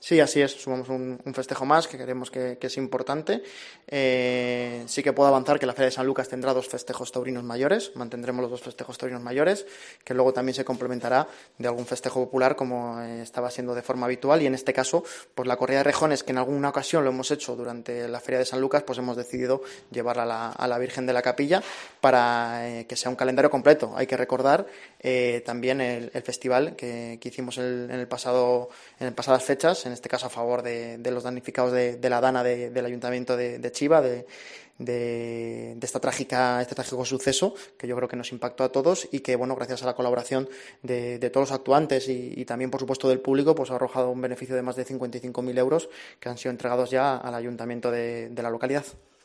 Sí, así es, sumamos un festejo más que creemos que es importante. Sí que puedo avanzar que la Feria de San Lucas tendrá dos festejos taurinos mayores, mantendremos los dos festejos taurinos mayores, que luego también se complementará de algún festejo popular como estaba siendo de forma habitual, y en este caso, pues la corrida de rejones, que en alguna ocasión lo hemos hecho durante la Feria de San Lucas, pues hemos decidido llevarla a la Virgen de la Capilla para que sea un calendario completo. Hay que recordar también el festival que hicimos en pasadas fechas, en este caso a favor de los damnificados de la Dana del Ayuntamiento de Chiva, este trágico suceso que yo creo que nos impactó a todos y que, bueno, gracias a la colaboración de todos los actuantes y también, por supuesto, del público, pues ha arrojado un beneficio de más de 55.000 euros que han sido entregados ya al Ayuntamiento de la localidad.